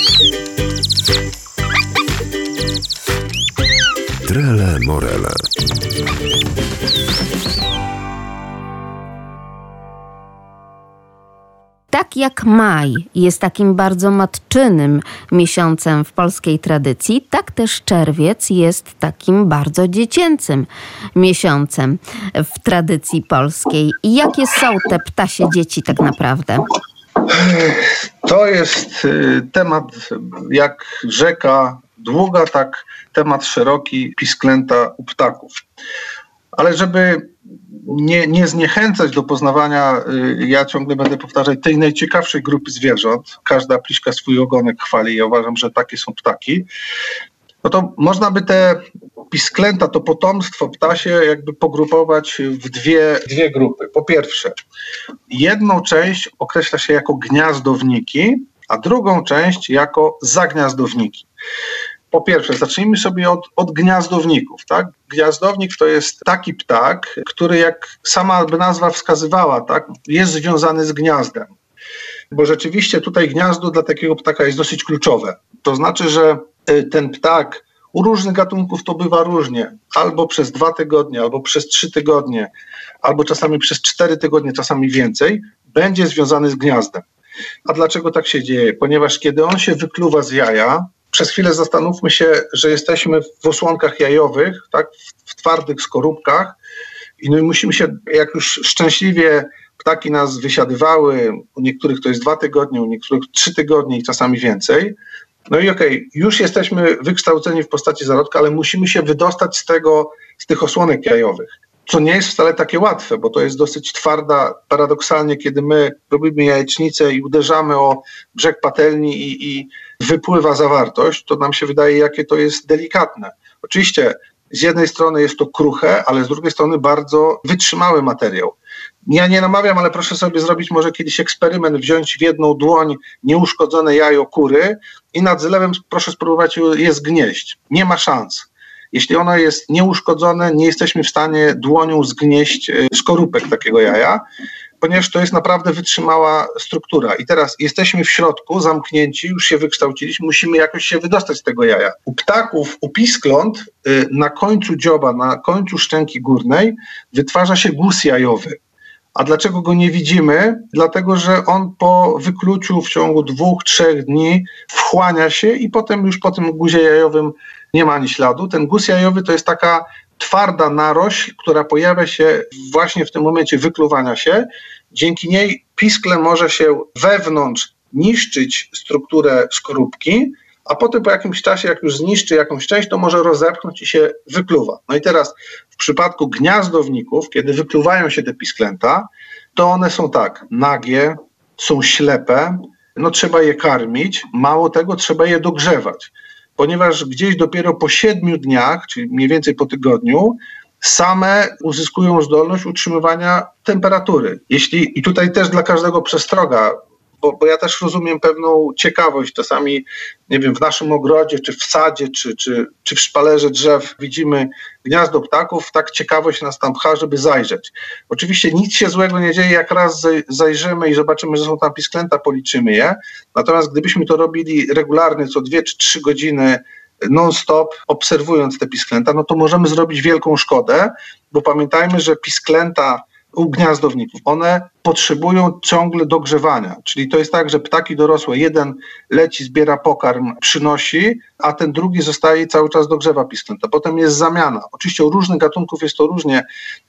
Trele Morele. Tak jak maj jest takim bardzo matczynym miesiącem w polskiej tradycji, tak też czerwiec jest takim bardzo dziecięcym miesiącem w tradycji polskiej. I jakie są te ptasie dzieci tak naprawdę? To jest temat jak rzeka długa, tak temat szeroki, pisklęta u ptaków. Ale żeby nie zniechęcać do poznawania, ja ciągle będę powtarzać, tej najciekawszej grupy zwierząt. Każda pliszka swój ogonek chwali. Ja uważam, że takie są ptaki. No to można by te pisklęta, to potomstwo ptasie jakby pogrupować w dwie grupy. Po pierwsze, jedną część określa się jako gniazdowniki, a drugą część jako zagniazdowniki. Po pierwsze, zacznijmy sobie od gniazdowników. Tak? Gniazdownik to jest taki ptak, który, jak sama by nazwa wskazywała, tak, jest związany z gniazdem. Bo rzeczywiście tutaj gniazdo dla takiego ptaka jest dosyć kluczowe. To znaczy, że ten ptak u różnych gatunków to bywa różnie. Albo przez 2 tygodnie, albo przez 3 tygodnie, albo czasami przez 4 tygodnie, czasami więcej, będzie związany z gniazdem. A dlaczego tak się dzieje? Ponieważ kiedy on się wykluwa z jaja, przez chwilę zastanówmy się, że jesteśmy w osłonkach jajowych, tak, w twardych skorupkach i no i musimy się, jak już szczęśliwie ptaki nas wysiadywały, u niektórych to jest 2 tygodnie, u niektórych 3 tygodnie i czasami więcej. No i okej, już jesteśmy wykształceni w postaci zarodka, ale musimy się wydostać z tych osłonek jajowych. Co nie jest wcale takie łatwe, bo to jest dosyć twarda, paradoksalnie, kiedy my robimy jajecznicę i uderzamy o brzeg patelni i wypływa zawartość, to nam się wydaje, jakie to jest delikatne. Oczywiście z jednej strony jest to kruche, ale z drugiej strony bardzo wytrzymały materiał. Ja nie namawiam, ale proszę sobie zrobić może kiedyś eksperyment, wziąć w jedną dłoń nieuszkodzone jajo kury i nad zlewem proszę spróbować je zgnieść. Nie ma szans. Jeśli ono jest nieuszkodzone, nie jesteśmy w stanie dłonią zgnieść skorupek takiego jaja, ponieważ to jest naprawdę wytrzymała struktura. I teraz jesteśmy w środku, zamknięci, już się wykształciliśmy, musimy jakoś się wydostać z tego jaja. U ptaków, u piskląt na końcu dzioba, na końcu szczęki górnej wytwarza się guz jajowy. A dlaczego go nie widzimy? Dlatego, że on po wykluciu w ciągu 2-3 dni wchłania się i potem już po tym guzie jajowym nie ma ani śladu. Ten guz jajowy to jest taka twarda narośl, która pojawia się właśnie w tym momencie wykluwania się. Dzięki niej piskle może się wewnątrz niszczyć strukturę skorupki, a potem po jakimś czasie, jak już zniszczy jakąś część, to może rozepchnąć i się wykluwa. No i teraz w przypadku gniazdowników, kiedy wykluwają się te pisklęta, to one są tak nagie, są ślepe, no trzeba je karmić, mało tego, trzeba je dogrzewać. Ponieważ gdzieś dopiero po 7 dniach, czyli mniej więcej po tygodniu, same uzyskują zdolność utrzymywania temperatury. I tutaj też dla każdego przestroga, bo ja też rozumiem pewną ciekawość. Czasami, nie wiem, w naszym ogrodzie, czy w sadzie, czy w szpalerze drzew widzimy gniazdo ptaków, tak ciekawość nas tam pcha, żeby zajrzeć. Oczywiście nic się złego nie dzieje, jak raz zajrzymy i zobaczymy, że są tam pisklęta, policzymy je. Natomiast gdybyśmy to robili regularnie, co 2 czy 3 godziny non-stop, obserwując te pisklęta, no to możemy zrobić wielką szkodę, bo pamiętajmy, że pisklęta u gniazdowników, one potrzebują ciągle dogrzewania, czyli to jest tak, że ptaki dorosłe, jeden leci, zbiera pokarm, przynosi, a ten drugi zostaje i cały czas dogrzewa pisklęta. Potem jest zamiana. Oczywiście u różnych gatunków jest to różnie,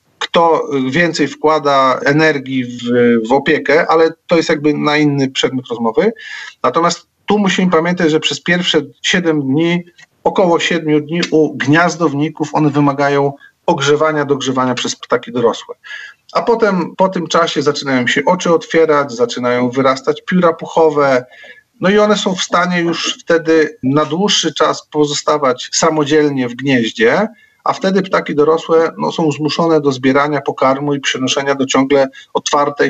kto więcej wkłada energii w opiekę, ale to jest jakby na inny przedmiot rozmowy. Natomiast tu musimy pamiętać, że przez pierwsze 7 dni, około 7 dni u gniazdowników one wymagają dogrzewania przez ptaki dorosłe. A potem po tym czasie zaczynają się oczy otwierać, zaczynają wyrastać pióra puchowe, no i one są w stanie już wtedy na dłuższy czas pozostawać samodzielnie w gnieździe, a wtedy ptaki dorosłe są zmuszone do zbierania pokarmu i przenoszenia do ciągle otwartej,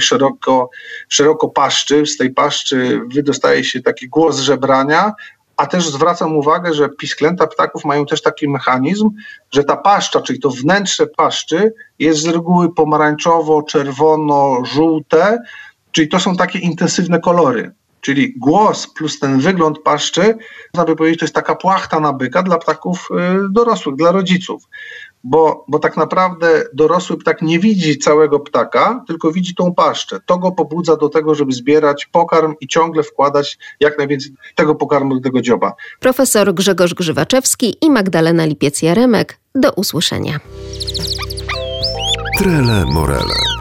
szeroko paszczy. Z tej paszczy wydostaje się taki głos żebrania, a też zwracam uwagę, że pisklęta ptaków mają też taki mechanizm, że ta paszcza, czyli to wnętrze paszczy jest z reguły pomarańczowo, czerwono, żółte, czyli to są takie intensywne kolory. Czyli głos plus ten wygląd paszczy, można by powiedzieć, to jest taka płachta na byka dla ptaków dorosłych, dla rodziców. Bo tak naprawdę dorosły ptak nie widzi całego ptaka, tylko widzi tą paszczę. To go pobudza do tego, żeby zbierać pokarm i ciągle wkładać jak najwięcej tego pokarmu do tego dzioba. Profesor Grzegorz Grzywaczewski i Magdalena Lipiec-Jaremek. Do usłyszenia. Trele Morele.